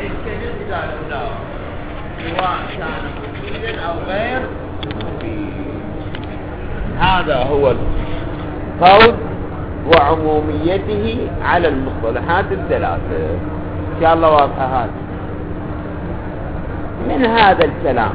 الكلم إذا لولاه سواء كان مفيدا أو غير مفيد. هذا هو القول وعموميته على المصطلحات الثلاثة. إن شاء الله واضحة هذا. من هذا الكلام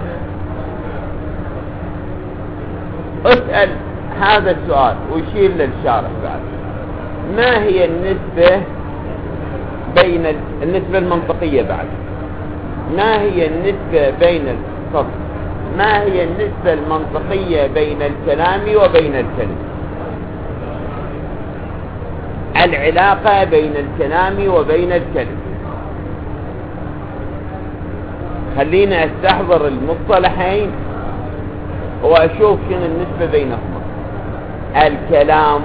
اسأل هذا السؤال ويشير للشارح بعد. ما هي النسبة بين النسبة المنطقية بعد؟ ما هي النسبة بين الفصل؟ ما هي النسبة المنطقية بين الكلام وبين الكلم؟ العلاقة بين الكلام وبين الكلم. خلينا استحضر المصطلحين واشوف شنو النسبة بينهما. الكلام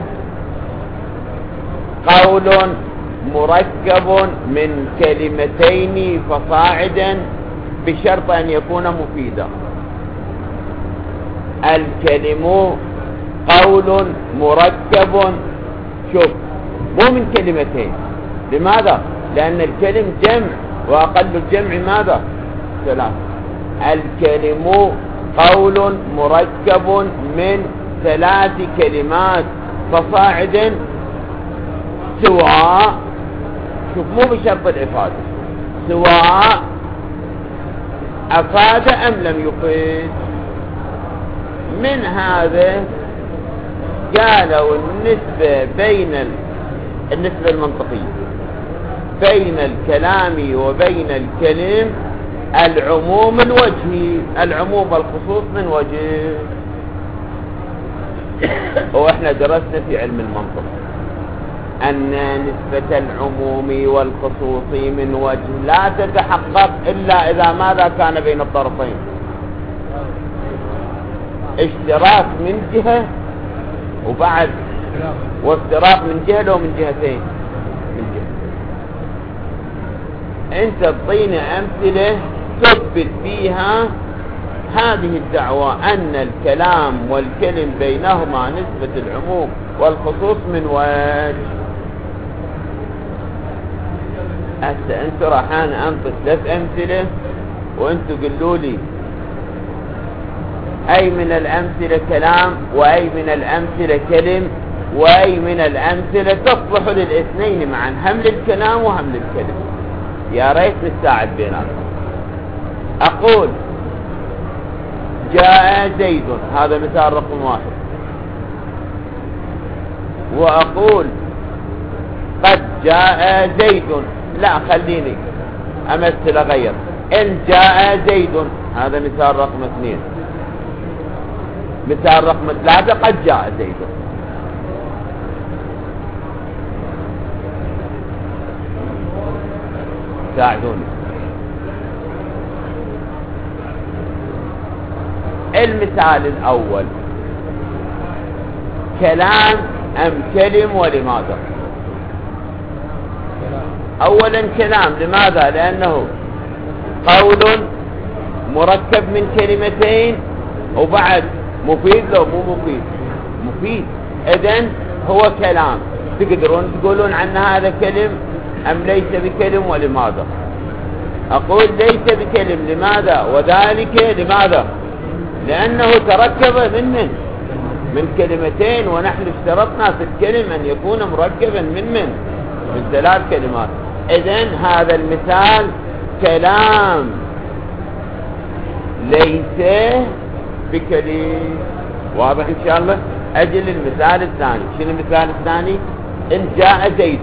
قول مركب من كلمتين فصاعدا بشرط ان يكون مفيدا. الكلم قول مركب، شوف، مو من كلمتين. لماذا؟ لان الكلم جمع، واقل الجمع ماذا؟ ثلاث. الكلم قول مركب من 3 كلمات فصاعدا سواء، شوف، مو بشرط الافاده، سواء افاد ام لم يفيد. من هذا قالوا النسبة بين النسبة المنطقية بين الكلام وبين الكلم العموم الوجهي، العموم والخصوص من وجه. واحنا درسنا في علم المنطق ان نسبة العموم والخصوص من وجه لا تتحقق الا اذا ماذا كان بين الطرفين؟ اشتراك من جهة وبعد وافتراق من جهة لو من جهتين. من جهة. انت تعطينا امثلة تثبت فيها هذه الدعوة ان الكلام والكلم بينهما نسبة العموم والخصوص من وجه. هسه انت راح انا انطي 3 امثلة وانتوا قلوا لي اي من الامثلة كلام واي من الامثلة كلم واي من الامثلة تصلح للاثنين معا، هم للكلام وهم للكلم. يا ريت نساعد بيناتهم. اقول جاء زيد، هذا مثال رقم 1. واقول قد جاء زيد، لا خليني امثل اغير، ان جاء زيد، هذا مثال رقم 2. مثال رقم 3 قد جاء زيد. ساعدوني. المثال الاول كلام ام كلم ولماذا؟ اولا كلام. لماذا؟ لانه قول مركب من كلمتين وبعد مفيد لو مو مفيد؟ مفيد. اذن هو كلام. تقدرون تقولون عنه هذا كلم ام ليس بكلم؟ ولماذا؟ اقول ليس بكلم. لماذا؟ وذلك لماذا؟ لانه تركب من كلمتين، ونحن اشترطنا في الكلم ان يكون مركبا من 3 كلمات. اذن هذا المثال كلام ليس بكلم. واضح ان شاء الله؟ اجل المثال الثاني. شنو المثال الثاني؟ ان جاء زيد.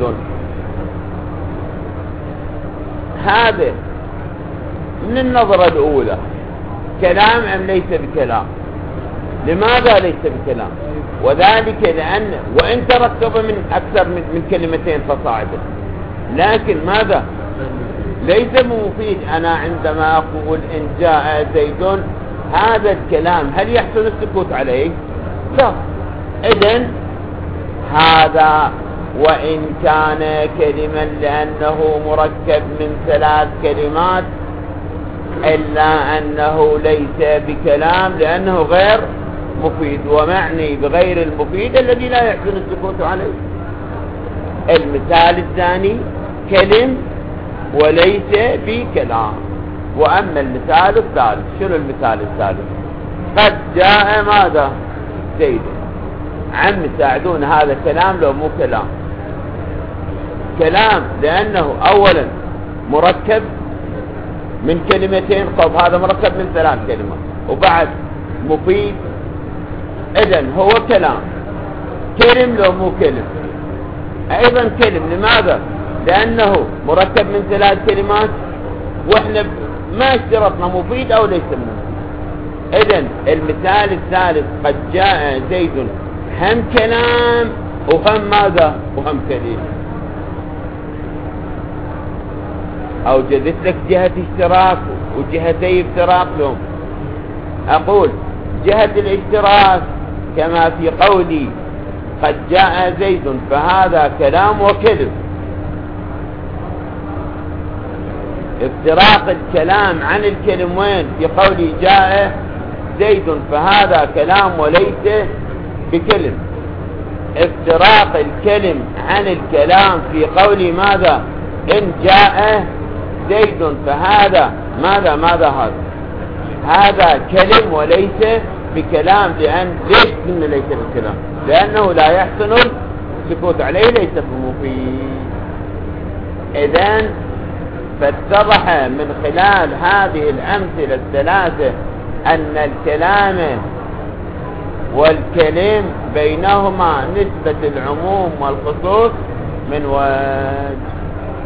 هذا من النظرة الاولى كلام ام ليس بكلام؟ لماذا ليس بكلام؟ وذلك لان وان تركب من اكثر من كلمتين فصاعدا، لكن ماذا؟ ليس مفيد. انا عندما اقول ان جاء زيد، هذا الكلام هل يحسن السكوت عليه؟ لا. اذن هذا وان كان كلما لانه مركب من 3 كلمات، الا انه ليس بكلام لانه غير مفيد. ومعني بغير المفيد الذي لا يحسن السكوت عليه. المثال الثاني كلم وليس بكلام. وأما المثال الثالث، شنو المثال الثالث؟ قد جاء ماذا؟ زيد. عم ساعدون، هذا كلام لو مو كلام؟ كلام، لأنه أولا مركب من كلمتين، طب هذا مركب من 3 كلمات، وبعد مفيد، إذن هو كلام. كلم لو مو كلم؟ أيضا كلم. لماذا؟ لأنه مركب من 3 كلمات، وإحنا ما اشترطنا مفيد أو ليس مفيد. إذن المثال الثالث قد جاء زيد هم كلام وهم ماذا؟ وهم كلمة. أوجدت لك جهة اشتراك وجهتي افتراق لهم. أقول جهة الاشتراك كما في قولي قد جاء زيد، فهذا كلام وكذب. افتراق الكلام عن الكلم وين؟ في قولي جاء زيد، فهذا كلام وليس بكلم. افتراق الكلم عن الكلام في قولي ماذا؟ إن جاء زيد، فهذا ماذا هذا كلم وليس بكلام. ليش قلنا ليس بكلام؟ لأنه لا يحسن السكوت عليه، ليس بمفيد. إذن فاتضح من خلال هذه الأمثلة الثلاثة أن الكلام والكلم بينهما نسبة العموم والخصوص من وجه.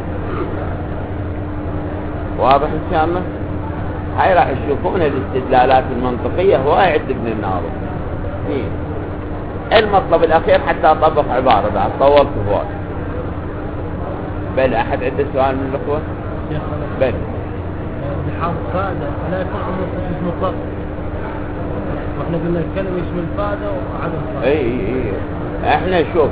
واضح إن شاء الله؟ هاي راح تشوفون الاستدلالات المنطقية واعد ابن الناظم. المطلب الأخير حتى أطبق عبارة بعد طولت فوق. بل أحد عنده سؤال من الأخوة؟ بل بحاط فائدة لا يكون عمره خصوص مطلق، واحنا قلنا الكلمة يشمل فائدة وعدم فائدة. اي احنا شوف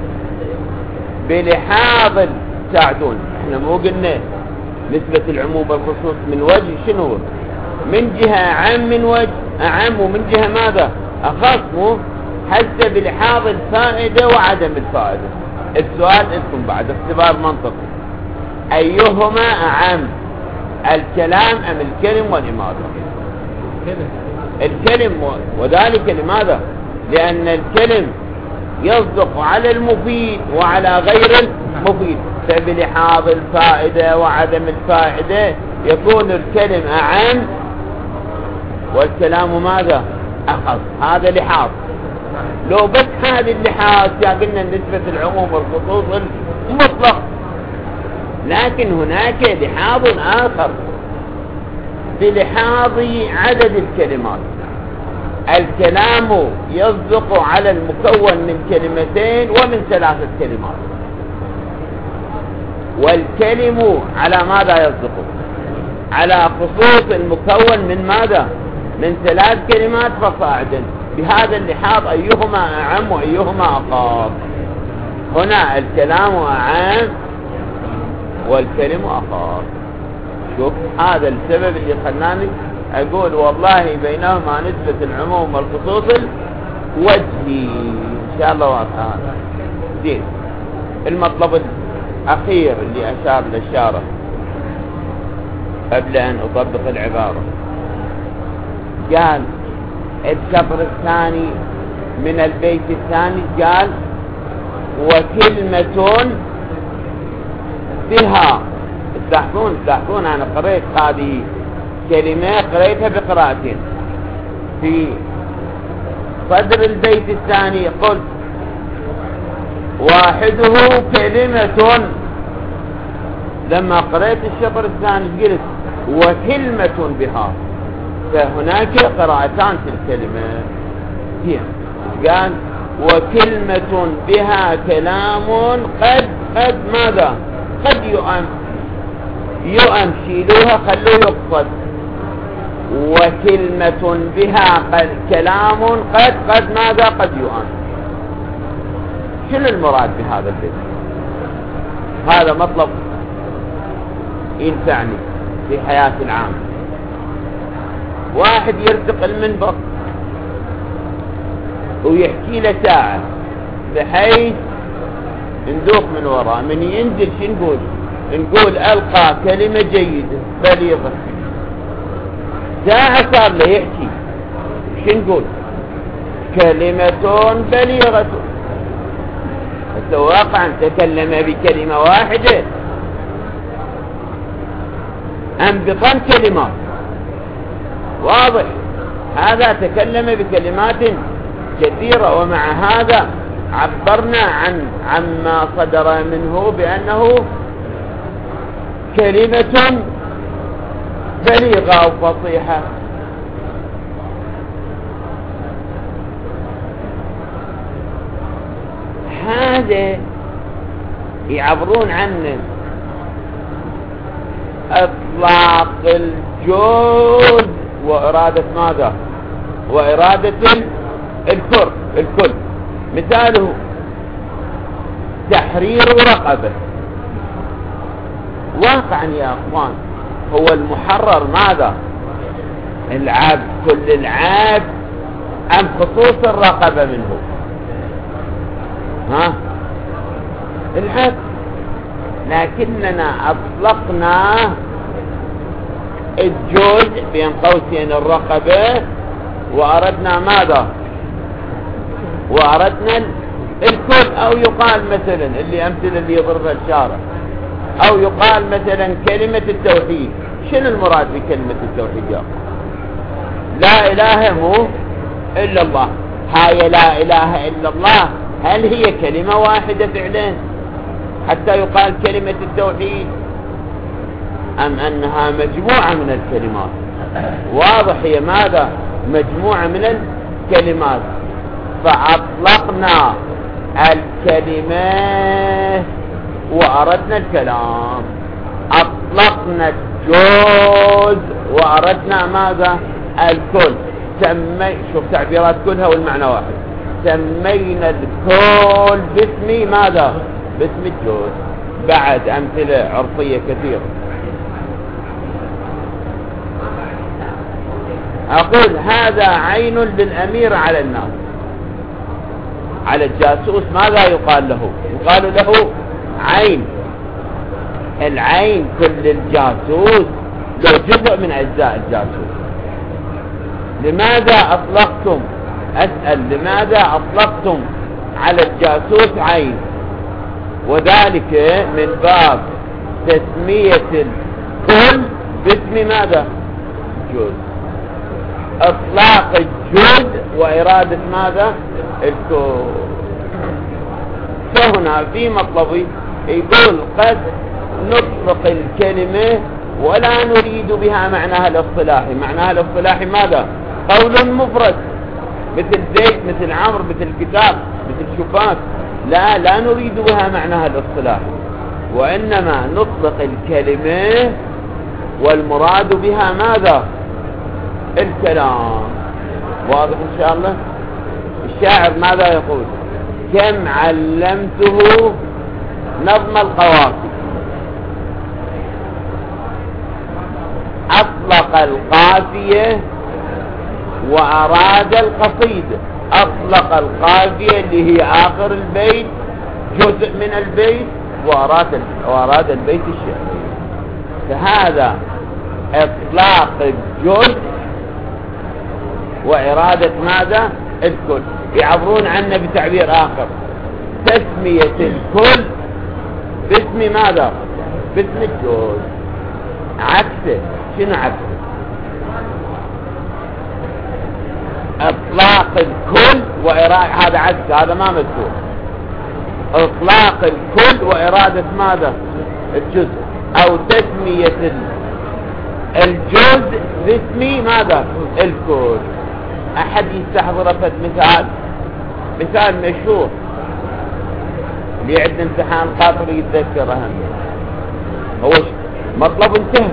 بلحاظ ساعدون، احنا مو قلنا نسبة العموم والخصوص من وجه شنو؟ من جهة عام، من وجه أعم، ومن جهة ماذا؟ أخص. مو حتى بلحاظ الفائدة وعدم الفائدة. السؤال انتم بعد اختبار منطقي، أيهما أعم، الكلام أم الكلم والإمارة؟ الكلم. وذلك لماذا؟ لأن الكلم يصدق على المفيد وعلى غير المفيد، فبلحاظ الفائدة وعدم الفائدة يكون الكلم أعم والكلام ماذا؟ أخص. هذا لحاظ. لو بس هذه اللحاظ قلنا نسبة العموم والخصوص المطلق. لكن هناك لحاظ آخر بلحاظ عدد الكلمات. الكلام يصدق على المكون من كلمتين ومن 3 كلمات، والكلم على ماذا يصدق؟ على خصوص المكون من ماذا؟ من 3 كلمات فصاعدا. بهذا اللحاظ أيهما أعم وأيهما أخص؟ هنا الكلام أعم والكلم أخص. شوف هذا السبب اللي خلاني أقول والله بينهما نسبة العموم والخصوص الوجهي. إن شاء الله واضح هذا. زين. المطلب الأخير اللي أشار للشارع قبل أن أطبق العبارة، قال الشطر الثاني من البيت الثاني، قال وكلمة بها. تلاحظون أنا قريت هذه كلمة قريتها بقراءتين. في صدر البيت الثاني قلت واحده كلمة، لما قريت الشطر الثاني قلت وكلمة بها، فهناك قراءتان في الكلمة. هي قال وكلمة بها كلام قد ماذا؟ قد يؤم شيلوها خلوه يقصد. وكلمة بها كلام قد ماذا؟ قد يؤم. شنو المراد بهذا البيت؟ هذا مطلب ينفعني في حياتي العامة. واحد يرتق المنبر ويحكي له ساعة بحيث ندوق من وراه، من ينزل شنقول نقول ألقى كلمة جيدة بليغة، ساعة صار له يحكي شو نقول؟ كلمة بليغة. واقعا تكلم بكلمة واحدة أم بطن كلمات؟ واضح، هذا تكلم بكلمات كثيرة، ومع هذا عبرنا عما صدر منه بأنه كلمة بليغة أو فصيحة. هذا يعبرون عنه اطلاق الجود وإرادة ماذا؟ وإرادة الكل. مثاله تحرير رقبة. واقعا يا اخوان هو المحرر ماذا؟ العبد، كل العبد ام خصوص الرقبة منه؟ العبد، لكننا اطلقنا الجزء بين قوسين الرقبة واردنا ماذا؟ واردنا الكل. او يقال مثلا اللي يضربها الشارع، او يقال مثلا كلمة التوحيد. شنو المراد بكلمة التوحيد يا اخوان؟ لا اله مو الا الله. هاي لا اله الا الله هل هي كلمة واحدة فعلا حتى يقال كلمة التوحيد، ام انها مجموعة من الكلمات؟ واضح هي ماذا؟ مجموعة من الكلمات. فاطلقنا الكلمة واردنا الكلام، اطلقنا الجزء واردنا ماذا؟ الكل. شوف تعبيرات كلها والمعنى واحد. سمينا الكل باسم ماذا؟ باسم الجزء. بعد امثلة عرفية كثيرة. اقول هذا عين للامير على الناس. على الجاسوس ماذا يقال له؟ يقال له عين. العين كل الجاسوس له جزء من اجزاء الجاسوس. لماذا اطلقتم؟ اسأل لماذا اطلقتم على الجاسوس عين؟ وذلك من باب تسمية الكل باسم ماذا؟ جزء. اطلاق الجزء وارادة ماذا؟ الكل. فهنا في مطلبي يقول قد نطلق الكلمة ولا نريد بها معناها الاصطلاحي. معناها الاصطلاحي ماذا؟ قول مفرد مثل زيد، مثل عمرو، مثل كتاب، مثل شفاف. لا نريد بها معناها الاصطلاحي، وإنما نطلق الكلمة والمراد بها ماذا؟ الكلام. واضح إن شاء الله؟ الشاعر ماذا يقول؟ كم علمته نظم القوافي، أطلق القافية وأراد القصيدة. أطلق القافية اللي هي آخر البيت، جزء من البيت، وأراد البيت الشعري. فهذا إطلاق الجزء وإرادة ماذا؟ الكل. يعبرون عنه بتعبير آخر، تسمية الكل باسم ماذا؟ باسم الجزء. عكسه. شنو عكسه؟ اطلاق الكل وإرادة، هذا عكس، هذا ما مذكور. اطلاق الكل وإرادة ماذا؟ الجزء. او تسمية الجزء باسم ماذا؟ الكل. احد يستحضر فد مثال مشهور اللي عندنا امتحان خاطر يتذكر اهم هو مطلب انتهى.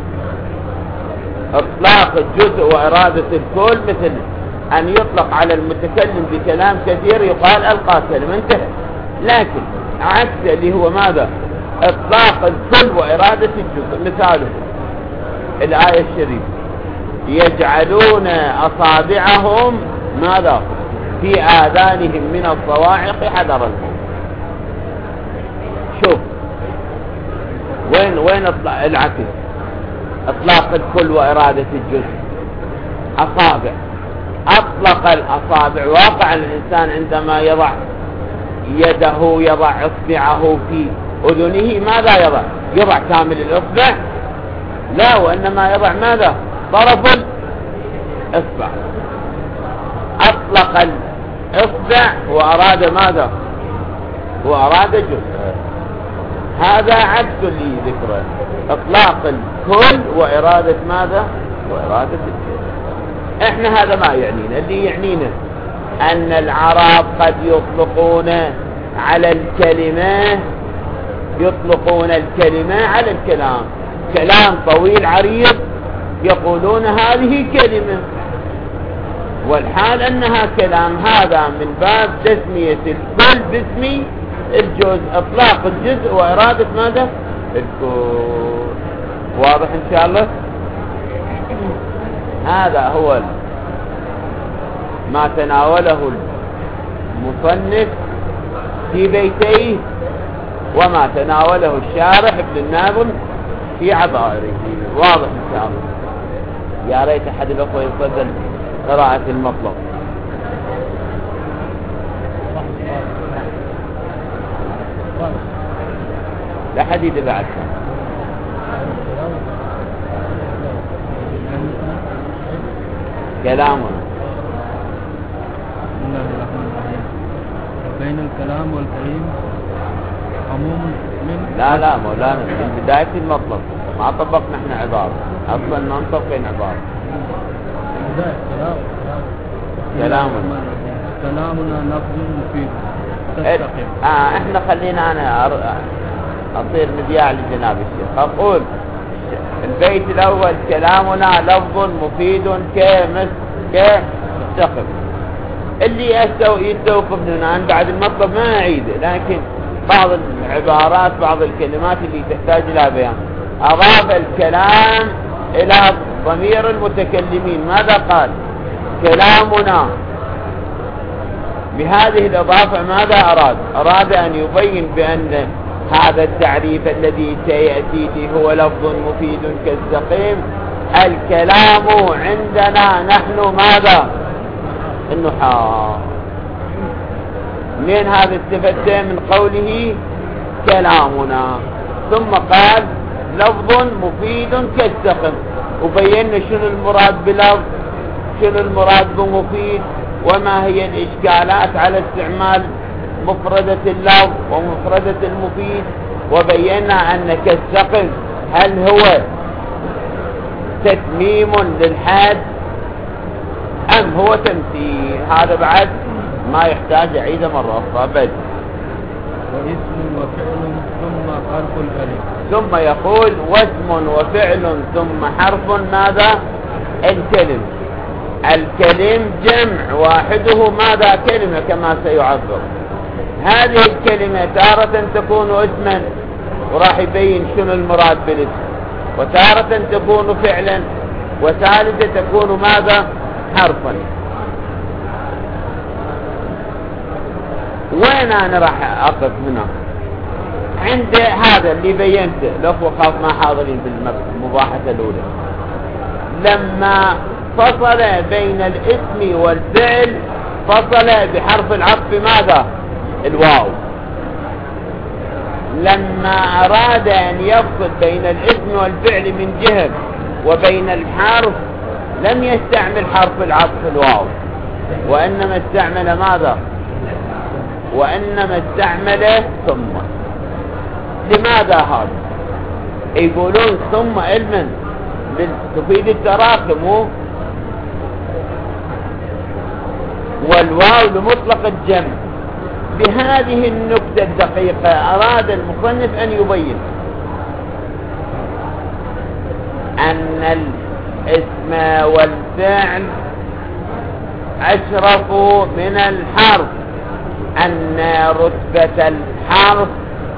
اطلاق الجزء وإرادة الكل مثل ان يطلق على المتكلم بكلام كثير يقال القى كلمة انتهى. لكن عكس اللي هو ماذا؟ اطلاق الكل وإرادة الجزء. مثاله الآية الشريفة يجعلون أصابعهم ماذا؟ في آذانهم من الصواعق حذر الموت. شوف وين العكس؟ اطلاق الكل وارادة الجزء. اصابع، اطلق الاصابع. واقع الانسان عندما يضع يده، يضع اصبعه في اذنه، ماذا يضع؟ يضع كامل الاصبع؟ لا، وانما يضع ماذا؟ طرف الاصبع. اطلق الاصبع واراد ماذا؟ واراد جزء. هذا عكس اللي ذكره، اطلاق الكل وارادة ماذا؟ وارادة الجزء. احنا هذا ما يعنينا. اللي يعنينا ان العرب قد يطلقون على الكلمة، يطلقون الكلمة على الكلام. كلام طويل عريض يقولون هذه كلمة، والحال انها كلام. هذا من باب تسمية الكل باسم الجزء، اطلاق الجزء وارادة ماذا؟ الكل. واضح ان شاء الله؟ هذا هو ما تناوله المصنف في بيتيه، وما تناوله الشارح ابن الناظم في عبائره. واضح ان شاء الله؟ يا ريت احد الاخوه يفضل قراءة المطلب. لا حديد بعد كلامنا. بين الكلام والكريم عموم من لا مولانا، من بداية المطلب ما طبقنا احنا عبارة، اصلا ما نطبقين عبارة. كلامنا لفظ مفيد. احنا خلينا انا اصير مذياع لجناب الشيخ. اقول البيت الاول كلامنا لفظ مفيد كمستقم. اللي يستوقف هنا بعد المطلب ما اعيده، لكن بعض العبارات، بعض الكلمات اللي تحتاج الى بيان. اضاف الكلام الى ضمير المتكلمين. ماذا قال؟ كلامنا. بهذه الإضافة ماذا أراد؟ أراد أن يبين بأن هذا التعريف الذي سيأتي هو لفظ مفيد كالسقيم. الكلام عندنا نحن ماذا؟ النحاة. من هذا استفدت من قوله كلامنا. ثم قال لفظ مفيد كالسقيم، وبينا شنو المراد بلفظ، شنو المراد بمفيد، وما هي الإشكالات على استعمال مفردة اللفظ ومفردة المفيد. وبينا أن كالسقم هل هو تتميم للحد أم هو تمثيل؟ هذا بعد ما يحتاج أعيده مرة أخرى. بس واسم وفعل ثم حرف الكلم. ثم يقول واسم وفعل ثم حرف ماذا؟ الكلم. الكلم جمع واحده ماذا؟ كلمة، كما سيعبر. هذه الكلمة تارة تكون اسما، وراح يبين شنو المراد بالاسم، وتارة تكون فعلا، وثالثة تكون ماذا؟ حرفا. وين انا راح اقف هنا؟ عند هذا اللي بينته. الاخوة خاف ما حاضرين بالمباحثة الاولى. لما فصل بين الاسم والفعل فصل بحرف العطف ماذا؟ الواو. لما أراد أن يفصل بين الاسم والفعل من جهة وبين الحرف لم يستعمل حرف العطف الواو، وإنما استعمل ماذا؟ وإنما استعمل ثم. لماذا هذا؟ يقولون ثم علما تفيد التراكم، والواو لمطلق الجمع. بهذه النكتة الدقيقة أراد المصنف أن يبين أن الاسم والفعل أشرف من الحرف، أن رتبة الحرف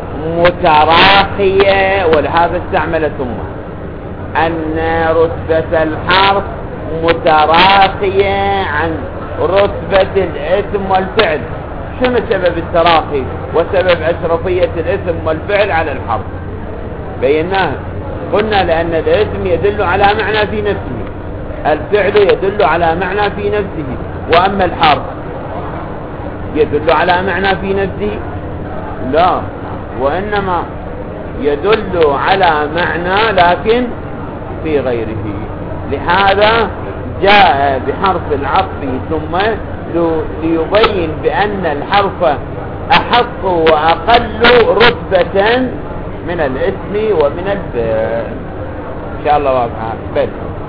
متراخية، ولهذا استعمل ثم. أن رتبة الحرف متراخية عن رتبة الاسم والفعل. شنو سبب التراخي وسبب أشرفية الاسم والفعل على الحرف؟ بيناها. قلنا لأن الاسم يدل على معنى في نفسه، الفعل يدل على معنى في نفسه، وأما الحرف يدل على معنى في نفسه لا، وإنما يدل على معنى لكن في غيره. لهذا جاء بحرف العطف ثم ليبين بأن الحرف أحق وأقل رتبة من الاسم ومن الفعل. إن شاء الله واضحة. بل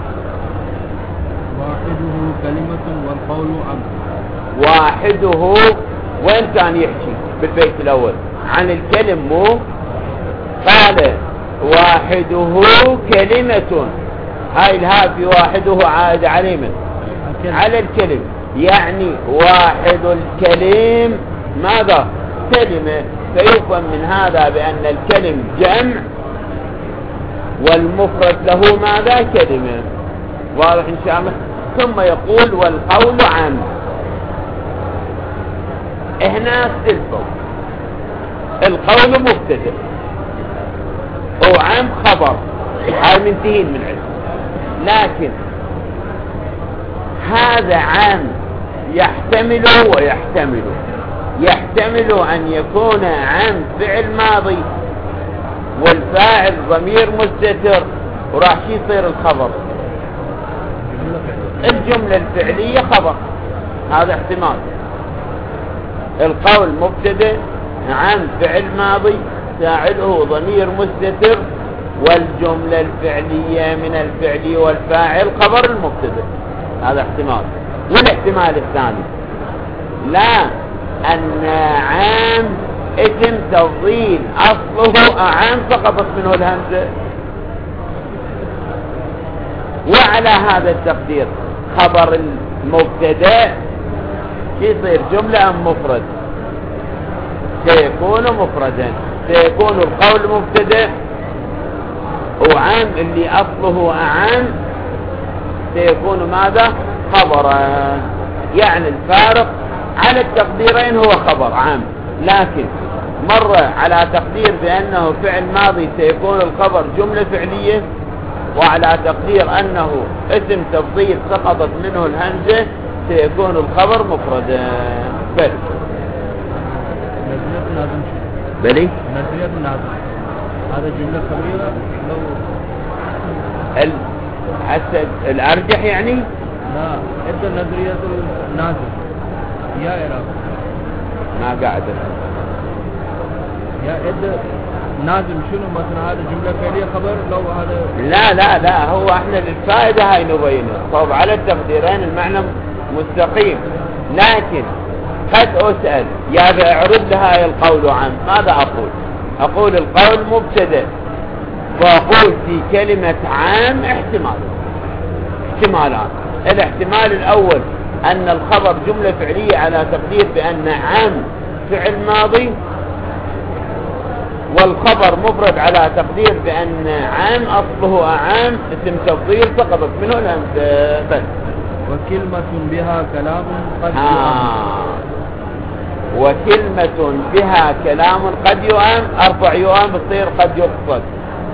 واحده كلمة والقول أمر. واحده وين كان يحكي بالبيت الأول عن الكلم مو قال واحده كلمة، هاي الهاء في واحده عائد على من؟ على الكلم، يعني واحد الكلم ماذا؟ كلمة. فيفهم من هذا بأن الكلم جمع والمفرد له ماذا؟ كلمة. واضح إن شاء الله. ثم يقول والقول عام. هنا اختلفوا، القول مبتدأ وعام خبر، هاي منتهين من علم، لكن هذا عام يحتمل ويحتمل. يحتمل أن يكون عام فعل ماضي والفاعل ضمير مستتر وراح يصير الخبر، الجملة الفعلية خبر، هذا احتمال. القول مبتدأ عام فعل ماضي فاعله ضمير مستتر والجملة الفعلية من الفعل والفاعل خبر المبتدأ، هذا احتمال. والاحتمال الثاني لا، أن عام اسم تفضيل أصله أعام سقطت منه الهمزة، وعلى هذا التقدير خبر المبتدأ يصير جملة أم مفرد؟ سيكون مفردا، سيكون القول مبتدأ وعام اللي أصله أعام سيكون ماذا؟ خبرا. يعني الفارق على التقديرين هو خبر عام، لكن مرة على تقدير بأنه فعل ماضي سيكون الخبر جملة فعلية، وعلى تقدير أنه اسم تفضيل سقطت منه الهمزة سيكون الخبر مفردا. بل بلي هذا جملة كبيرة لو حسب الأرجح يعني لا إذا نظرية النازل يا إعراب ما قاعدة يا إذا نازل شنو مثلا هذا جملة فعلية خبر لو هذا لا لا لا، هو احنا للفائدة هاي نبينه. طب على التقديرين المعنى مستقيم، لكن قد أسأل يا اعرض لها القول عام، ماذا أقول؟ أقول القول مبتدأ، وأقول في كلمة عام احتمالان. الاحتمال الأول أن الخبر جملة فعلية على تقدير بأن عام فعل ماضي، والخبر مفرد على تقدير بأن عام أصله أعام اسم تفضيل سقطت منه الهمزة. بس وكلمة بها كلام قد وكلمة بها كلام قد يؤام، أربع يؤام بصير قد يقصد.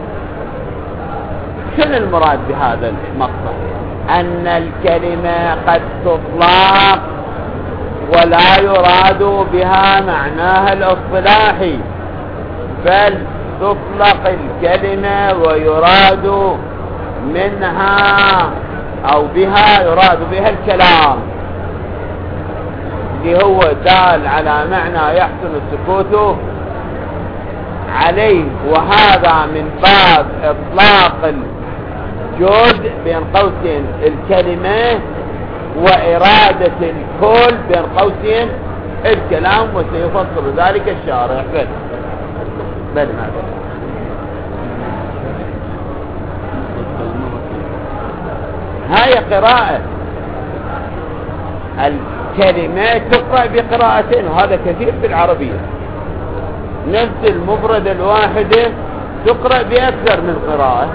شنو المراد بهذا المقصد؟ أن الكلمة قد تطلق ولا يراد بها معناها الاصطلاحي، بل تطلق الكلمة ويراد منها أو بها يراد بها الكلام اللي هو دال على معنى يحسن السكوت عليه، وهذا من باب إطلاق الجود بين قوسين الكلمة وإرادة الكل بين قوسين الكلام، وسيفصل ذلك الشارح. بل ماذا هاي قراءة الكلمات تقرأ بقراءتين، وهذا كثير في العربية. نفس المفردة الواحدة تقرأ بأكثر من قراءة،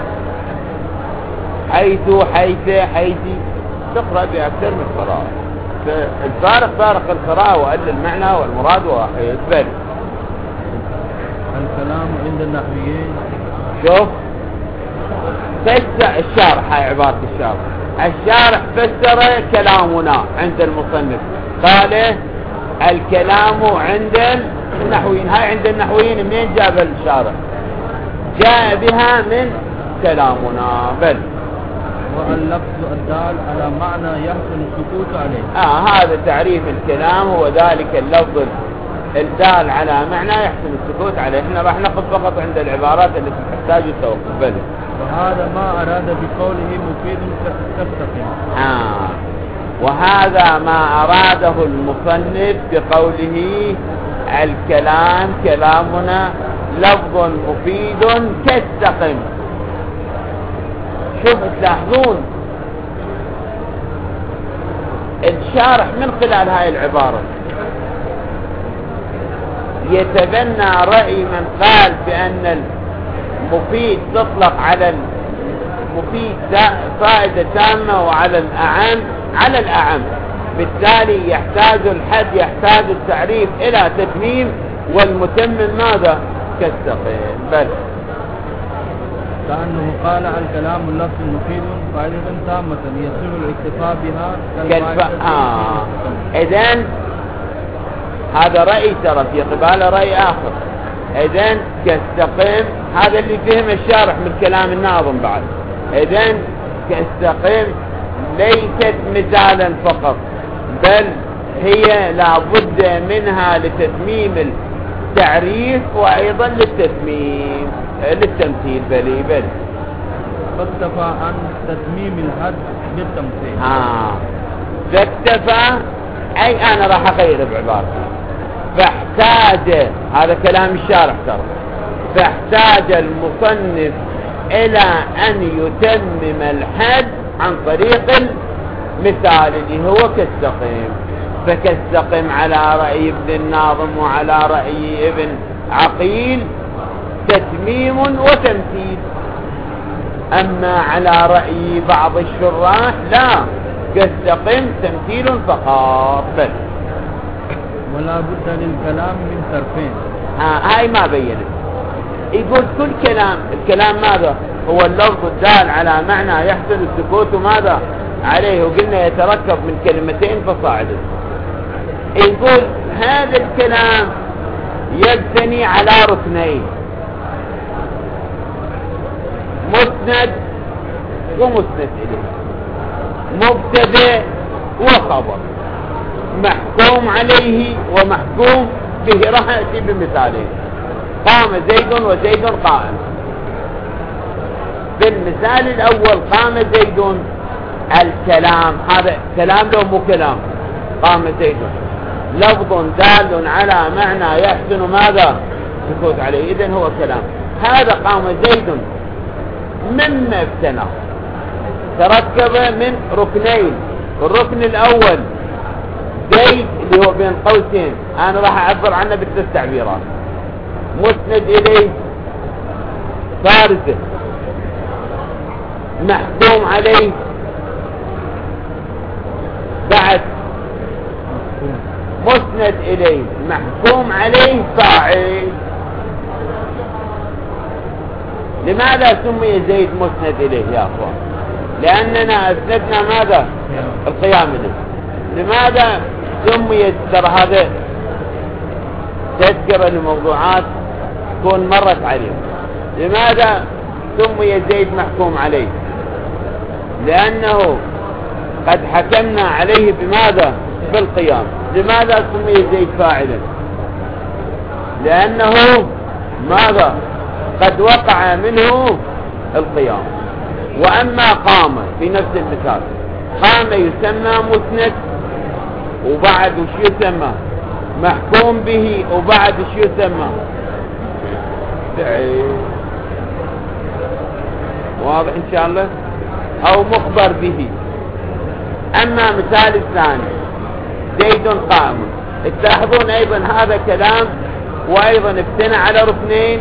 حيث حيثي تقرأ بأكثر من قراءة. فالفارق فارق القراءة وأن المعنى والمراد واحد. بل الكلام عند النحويين شوف فسر الشارح، هاي عبارة الشارح فسر كلامنا عند المصنف، قال الكلام عند النحويين. هاي عند النحويين منين جاب الشارح؟ جاء بها من كلامنا. بل واللفظ الدال على معنى يحسن السكوت عليه. هذا تعريف الكلام، هو ذلك اللفظ الدال على معنى يحسن السكوت عليه. احنا راح نقف فقط عند العبارات التي تحتاج التوقف. بل وهذا ما أراد بقوله مفيد كالتقيم. وهذا ما أراده المصنف بقوله الكلام كلامنا لفظ مفيد كالسقم. شوف تلاحظون الشارح من خلال هاي العبارة يتبنى رأي من قال بأن المفيد تطلق على المفيد فائدة تامة وعلى الأعم على الأعم، بالتالي يحتاج الحد يحتاج التعريف إلى تتميم، والمتمم ماذا؟ كالسقيم. بل كأنه قال الكلام اللفظ مفيد فائدة تامة يصير الاكتفاء بها إذن هذا رأي ترى في قبال رأي آخر. إذن كالسقيم هذا اللي فهم الشارح من كلام الناظم بعد. إذن كالسقيم ليست مثالا فقط، بل هي لابد منها لتتميم التعريف وأيضا للتمثيل. بل فاكتفى عن تتميم الحد بالتمثيل. فاكتفى أي أنا راح أغير بعبارتي. فاحتاج، هذا كلام الشارح ترى، فاحتاج المصنف إلى أن يتمم الحد عن طريق المثال اللي هو كالسقيم. فكالسقيم على رأي ابن الناظم وعلى رأي ابن عقيل تتميم وتمثيل، أما على رأي بعض الشراح لا، كالسقيم تمثيل فقط. بل ولا بد للكلام من طرفين. هاي ما بينت. يقول كل الكلام ماذا؟ هو اللفظ الدال على معنى يحصل السكوت ماذا عليه، وقلنا يتركب من كلمتين فصاعدا. يقول هذا الكلام يبتني على ركنين: مسند ومسند إليه، مبتدأ وخبر، محكوم عليه ومحكوم به. راح أتي بمثالين: قام زيد وزيد قائم. بالمثال الأول قام زيد، الكلام هذا كلام لو مو كلام، قام زيد لفظ دال على معنى يحسن ماذا سكوت عليه، إذن هو كلام. هذا قام زيد مما ابتنى تركب من ركنين. الركن الأول زيد اللي هو بين قوسين، أنا راح أعبر عنه بالثلاث تعبيرات: مسند إليه، فارزه، محكوم عليه، بعد مسند إليه محكوم عليه فاعل. لماذا سمي زيد مسند إليه يا أخوان؟ لأننا أسندنا ماذا؟ القيام إليه. لماذا سمي؟ ترى هذا تذكر الموضوعات تكون مرت عليهم. لماذا سمي زيد محكوم عليه؟ لأنه قد حكمنا عليه بماذا؟ بالقيام. لماذا سمي زيد فاعلا؟ لأنه ماذا؟ قد وقع منه القيام. وأما قام في نفس المثال، قام يسمى مسند، وبعد وش يسمى؟ محكوم به، وبعد وش يسمى؟ واضح إن شاء الله؟ أو مخبر به. أما مثال الثاني زيد قائم، تلاحظون أيضا هذا كلام وأيضا ابتنى على ركنين،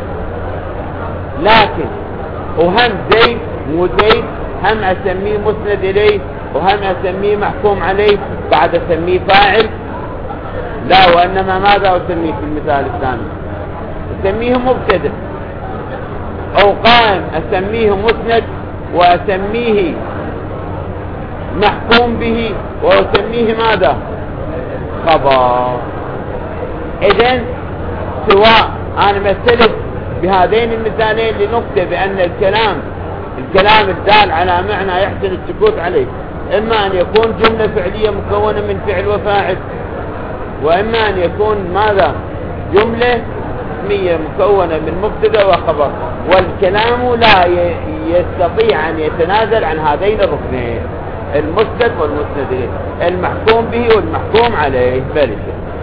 لكن وهم زيد مو زيد، هم أسميه مسند إليه وهم أسميه محكوم عليه، بعد أسميه فاعل؟ لا، وإنما ماذا أسميه في المثال الثاني؟ أسميه مبتدأ. أو قائم أسميه مسند وأسميه محكوم به وأسميه ماذا؟ خبر. إذن سواء أنا مثلت بهذين المثالين لنقطة بأن الكلام الدال على معنى يحسن السكوت عليه إما أن يكون جملة فعلية مكونة من فعل وفاعل، وإما أن يكون ماذا؟ جملة اسمية مكونة من مبتدا وخبر، والكلام لا يستطيع أن يتنازل عن هذين الركنين، المسند والمسند إليه، المحكوم به والمحكوم عليه. بلش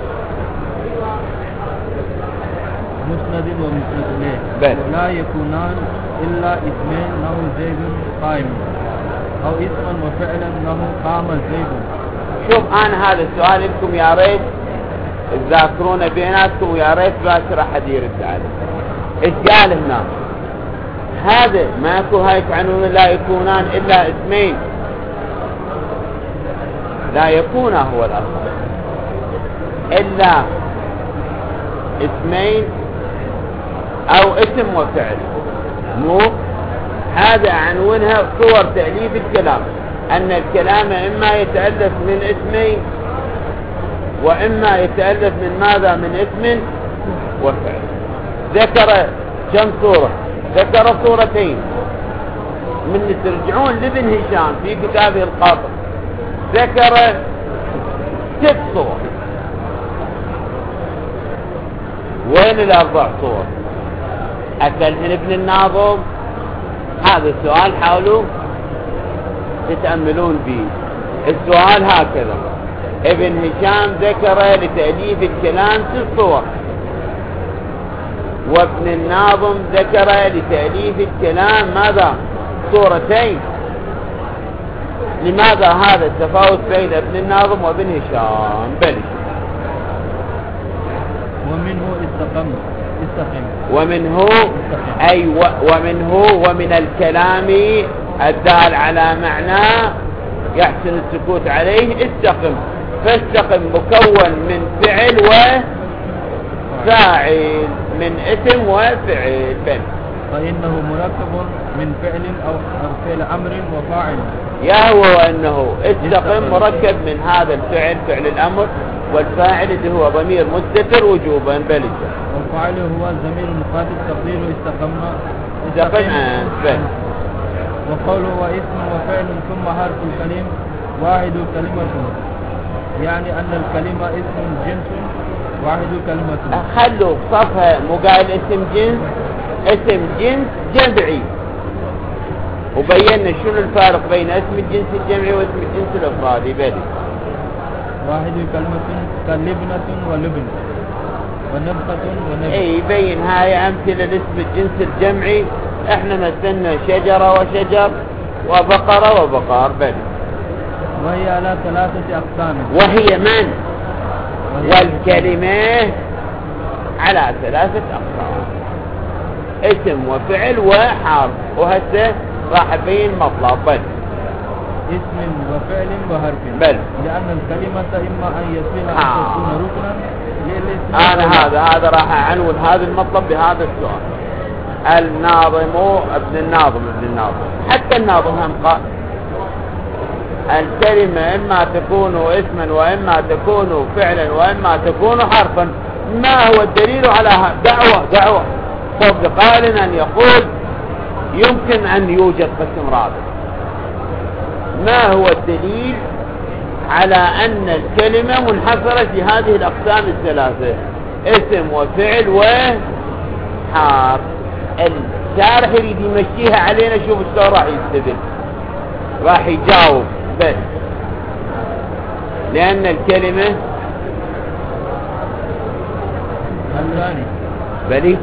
مسند ومسند إليه لا يكونان إلا اسمين له زيد قائم، أو اسما وفعلا له قام زيد. شوف أنا هذا السؤال لكم يا ريت تذاكرون بيناتكم، ويا ريت باكر أحد يرد عليه. إيش قال هنا؟ هذا ما يكون هاي عنون لا يكونان إلا اسمين، لا يكون هو الأصل إلا اسمين أو اسم وفعل، مو هذا عنونها صور تأليف الكلام، أن الكلام إما يتألف من اسمين وإما يتألف من ماذا؟ من اسم وفعل. ذكر كم صورة؟ ذكر صورتين، من ترجعون لابن هشام في كتابه القاطع ذكر 6 صور. وين الأربع صور؟ أكلهن ابن الناظم؟ هذا السؤال حاولوا تتأملون به. السؤال هكذا: ابن هشام ذكر لتأليف الكلام 6 صور، وابن الناظم ذكر لتأليف الكلام ماذا؟ صورتين. لماذا هذا التفاوت بين ابن الناظم وابن هشام؟ بلش. ومنه استقم ومنه أي ومنه ومن الكلام الدال على معنى يحسن السكوت عليه استقم. فاستقم مكون من فعل وفاعل، من اسم وفعل. فإنه مركب من فعل أو فعل أمر وفاعل. يا هو أنه استقم مركب من هذا الفعل، فعل الأمر، والفاعل اللي هو ضمير مستتر وجوبا. بلد. والفاعل هو الضمير المقابل تقديره استقمنا. وقوله واسم وفعل ثم حرف الكلم واحد كلمة، يعني أن الكلمة اسم جنس واحد كلمة. خلوا صفها مقال اسم جنس، اسم جنس جمعي، وبينا شنو الفارق بين اسم الجنس الجمعي واسم الجنس الافرادي. بلي. واحد كلمة كلبنة ولبن ونبقة ونبق. اي يبين هاي امثلة لاسم الجنس الجمعي. احنا مثلنا شجرة وشجر وبقرة وبقار. بلي. وهي على 3 أقسام. وهي من؟ والكلمة على 3 أقسام: اسم وفعل وحرف. وهسه راح بين مطلب. بل اسم وفعل وحرف. بل لأن الكلمة إما أن يصير أن تكون ركنا للاسم. أنا هذا راح أعنون هذا المطلب بهذا السؤال. الناظم ابن الناظم حتى الناظم هم قال الكلمة إما تكون اسما وإما تكون فعلا وإما تكون حرفا. ما هو الدليل على دعوة فضل قائل أن يقول يمكن أن يوجد قسم رابع؟ ما هو الدليل على أن الكلمة منحصرة في هذه الأقسام الثلاثة: اسم وفعل وحرف؟ الشارح يريد يمشيها علينا. شوف شلون راح يستدل، راح يجاوب. بس لأن الكلمة بلي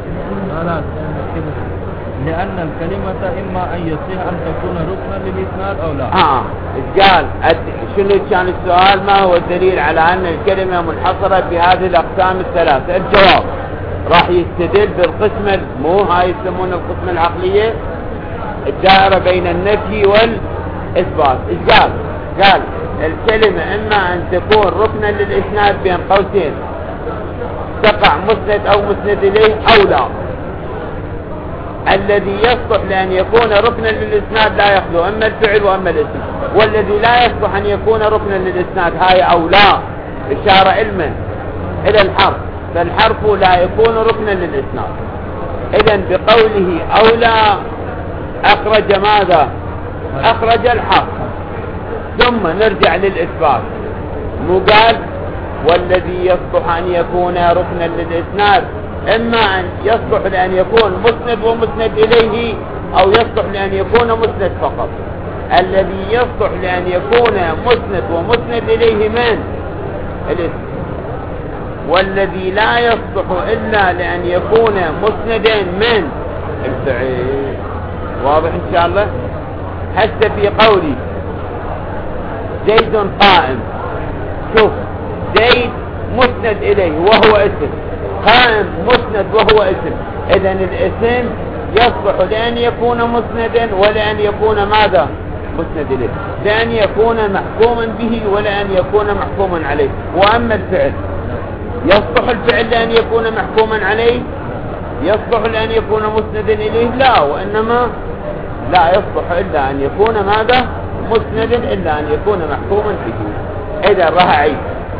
لأن الكلمة إما أن يصيح أن تكون ركنا للإسناد أو لا. قال شنو كان السؤال؟ ما هو الدليل على أن الكلمة منحصرة في هذه الأقسام الثلاثة؟ الجواب راح يستدل بالقسم، مو هاي يسمونه القسم العقلية، الدائرة بين النفي والإثبات. إيش قال؟ قال الكلمة إما أن تكون ركنا للإسناد بين قوسين، تقع مسند أو مسند إليه أو لا. الذي يصلح لأن يكون ركنا للإسناد لا يخلو أما الفعل وأما الاسم، والذي لا يصلح أن يكون ركنا للإسناد هاي أو لا إشارة علما إلى الحرف، فالحرف لا يكون ركنا للإسناد. إذن بقوله أو لا أخرج ماذا؟ أخرج الحرف. ثم نرجع للإثبات، مو قال والذي يصلح أن يكون ركنا للإسناد إما أن يصلح لأن يكون مسند ومسند إليه أو يصلح لأن يكون مسند فقط. الذي يصلح لأن يكون مسند ومسند إليه من؟ الاسم. والذي لا يصلح إلا لأن يكون مسندا من؟ الفعل. واضح إن شاء الله؟ حتى في قولي زيد قائم، شوف زيد مسند إليه وهو اسم، قائم مسند وهو اسم. إذن الاسم يصلح لأن يكون مسندا ولأن يكون ماذا؟ مسند إليه، لأن يكون محكوما به ولأن يكون محكوما عليه. وأما الفعل يصلح الفعل لأن يكون محكوما عليه؟ يصلح لأن يكون مسندا إليه؟ لا، وإنما لا يصلح إلا أن يكون ماذا؟ مسندا، إلا أن يكون محكوما به. إذا راه عيد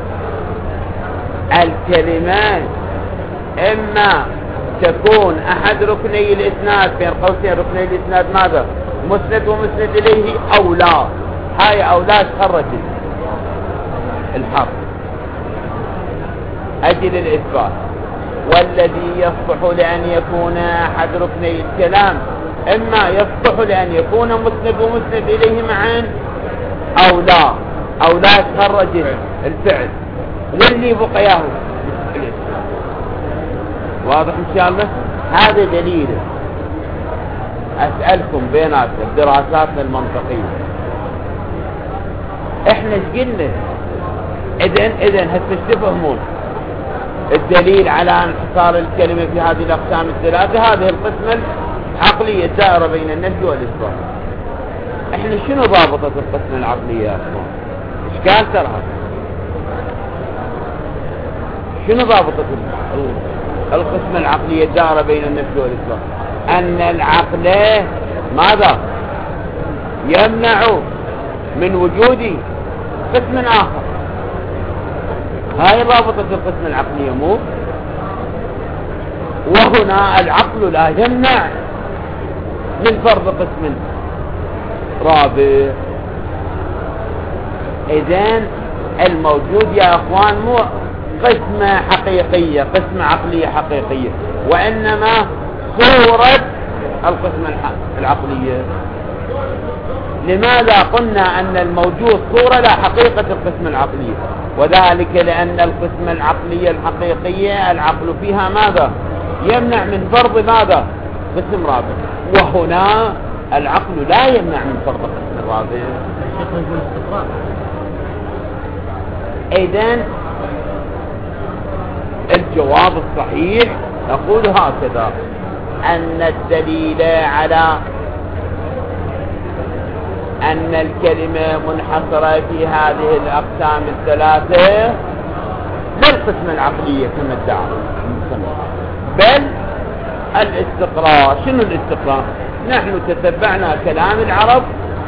الكلمات إما تكون أحد ركني الإسناد بين قوسين ركني الإسناد ماذا؟ مسند ومسند إليه أو لا. هاي أو لا تخرج الحرف أجل الإثبات. والذي يصلح لأن يكون أحد ركني الكلام إما يصلح لأن يكون مسند ومسند إليه معا أو لا. أو لا تخرج الفعل واللي بقياه. واضح إن شاء الله؟ هذا دليل. أسألكم بيناتنا بدراساتنا المنطقية إحنا قلنا إذن هتستفهمون الدليل على انحصار الكلمة في هذه الأقسام الثلاثة، هذه القسمة العقلية الدائرة بين النفي والإثبات. إحنا شنو ضابطة القسمة العقلية يا أخوان؟ إشكال ترى شنو ضابطة القسمة العقلية الدائرة بين النفي والإثبات؟ أن العقل ماذا؟ يمنع من وجود قسم آخر. هاي ضابطة القسم العقلية مو؟ وهنا العقل لا يمنع من فرض قسم رابع. إذن الموجود يا أخوان مو قسمة حقيقية، قسمة عقلية حقيقية، وإنما صورة القسمة العقلية. لماذا قلنا أن الموجود صورة لا حقيقة القسمة العقلية؟ وذلك لأن القسمة العقلية الحقيقية العقل فيها ماذا؟ يمنع من فرض ماذا؟ قسم رابع. وهنا العقل لا يمنع من فرض قسم رابع. إذن الجواب الصحيح نقول هكذا، أن الدليل على أن الكلمة منحصرة في هذه الأقسام الثلاثة للقسمة العقلية كما ادعى، بل الاستقراء. شنو الاستقراء؟ نحن تتبعنا كلام العرب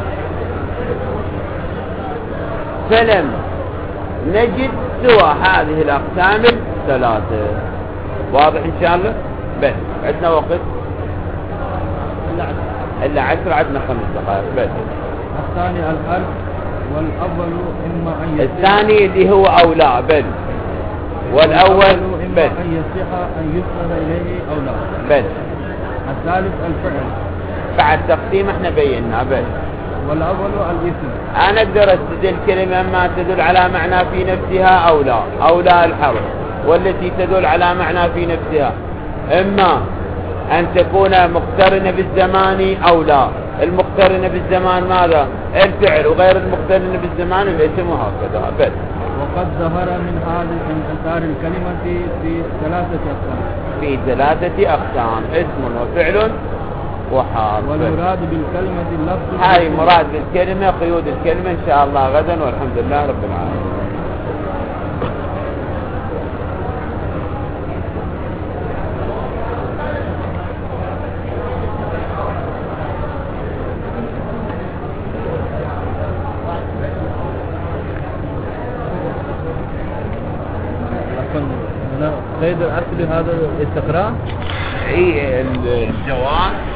فلم نجد سوى هذه الأقسام الثلاثة. واضح إن شاء الله؟ بس عندنا وقت إلا 10، عندنا 5 دقائق بس. الثاني الحرف، والأول إما أن يصح، الثاني اللي هو أولى بل، والأول إما بل أن يصح أن يسند إليه أو لا بل. الثالث الفعل بعد تقسيم احنا بينا بل. والأول الاسم. أنا أقدر أستدل كلمة ما تدل على معنى في نفسها أو لا، أو لا الحرف، والتي تدل على معنى في نفسها إما أن تكون مقترنة بالزمان أو لا. المقترنة بالزمان ماذا؟ الفعل، وغير المقترنة بالزمان الاسم، وهكذا بل. وقد ظهر من هذا انحصار الكلمة في 3 أقسام. في 3 أقسام، اسم وفعل وحرف. والمراد بالكلمة اللفظ. هاي مراد بالكلمة قيود الكلمة إن شاء الله غدا، والحمد لله رب العالمين. يكون قيد الأصل هذا الاستقراء. اي الجواز